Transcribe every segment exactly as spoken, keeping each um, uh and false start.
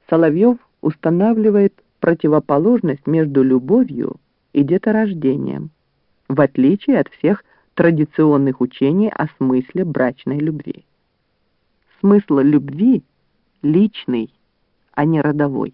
Соловьев устанавливает противоположность между любовью и деторождением, в отличие от всех традиционных учений о смысле брачной любви. Смысл любви личный, а не родовой.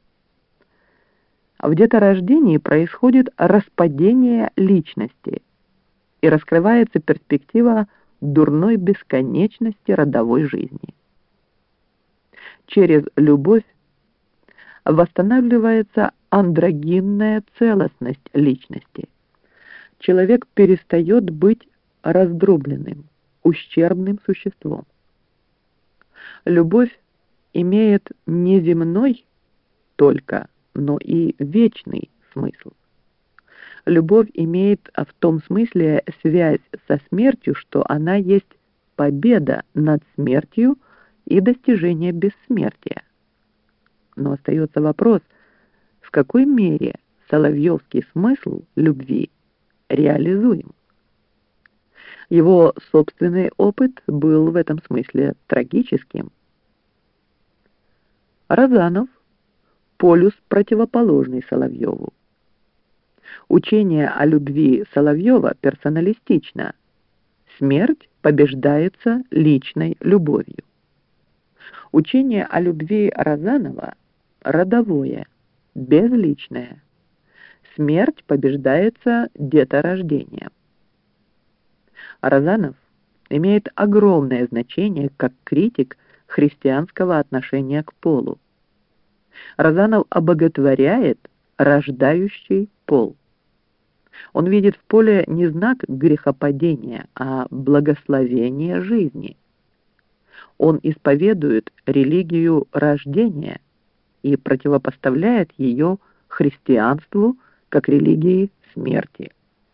В деторождении происходит распадение личности и раскрывается перспектива дурной бесконечности родовой жизни. Через любовь восстанавливается андрогинная целостность личности. Человек перестает быть раздробленным, ущербным существом. Любовь имеет не земной только, но и вечный смысл. Любовь имеет в том смысле связь со смертью, что она есть победа над смертью и достижение бессмертия. Но остается вопрос, в какой мере соловьевский смысл любви реализуем. Его собственный опыт был в этом смысле трагическим. Розанов – полюс противоположный Соловьеву. Учение о любви Соловьева персоналистично. Смерть побеждается личной любовью. Учение о любви Розанова родовое, безличное. Смерть побеждается деторождением. Розанов имеет огромное значение как критик христианского отношения к полу. Розанов обоготворяет рождающий пол. Он видит в поле не знак грехопадения, а благословение жизни. Он исповедует религию рождения и противопоставляет ее христианству как религии смерти.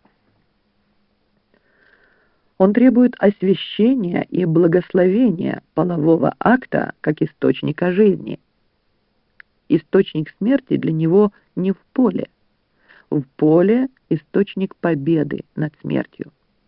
Он требует освящения и благословения полового акта как источника жизни. Источник смерти для него не в поле. В поле источник победы над смертью.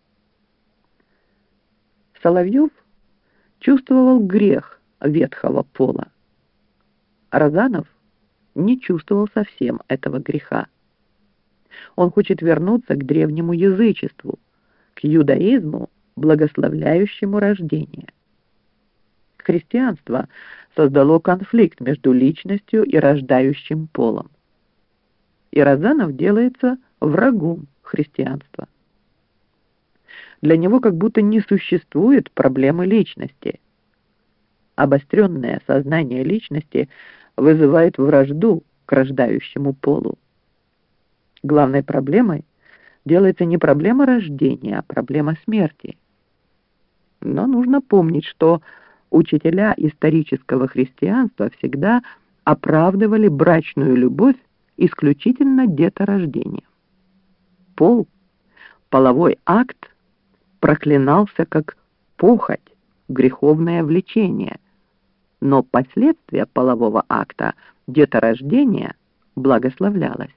Соловьев чувствовал грех ветхого пола. Розанов не чувствовал совсем этого греха. Он хочет вернуться к древнему язычеству, к иудаизму, благословляющему рождение. Христианство создало конфликт между личностью и рождающим полом. И Розанов делается врагом христианства. Для него как будто не существует проблемы личности. Обостренное сознание личности вызывает вражду к рождающему полу. Главной проблемой делается не проблема рождения, а проблема смерти. Но нужно помнить, что учителя исторического христианства всегда оправдывали брачную любовь исключительно деторождением. Пол, половой акт проклинался как похоть, греховное влечение, но последствия полового акта, деторождения, благословлялось.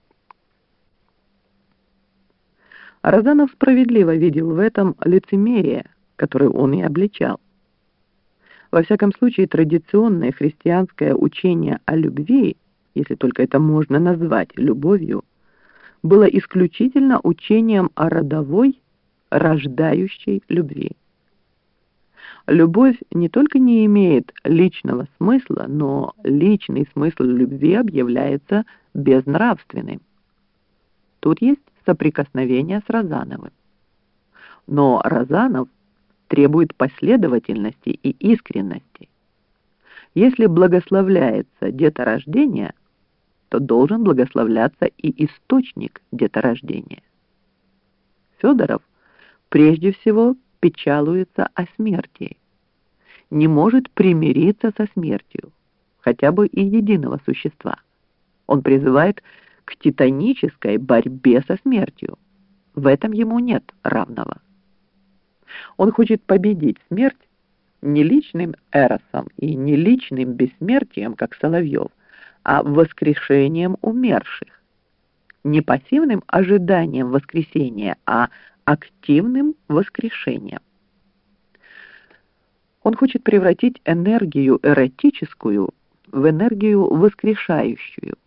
Розанов справедливо видел в этом лицемерие, которое он и обличал. Во всяком случае, традиционное христианское учение о любви, если только это можно назвать любовью, было исключительно учением о родовой, рождающей любви. Любовь не только не имеет личного смысла, но личный смысл любви объявляется безнравственным. Тут есть соприкосновение с Розановым. Но Розанов требует последовательности и искренности. Если благословляется деторождение, то должен благословляться и источник деторождения. Федоров прежде всего печалуется о смерти, не может примириться со смертью, хотя бы и единого существа. Он призывает к титанической борьбе со смертью. В этом ему нет равного. Он хочет победить смерть не личным эросом и не личным бессмертием, как Соловьев, а воскрешением умерших. Не пассивным ожиданием воскресения, а активным воскрешением. Он хочет превратить энергию эротическую в энергию воскрешающую.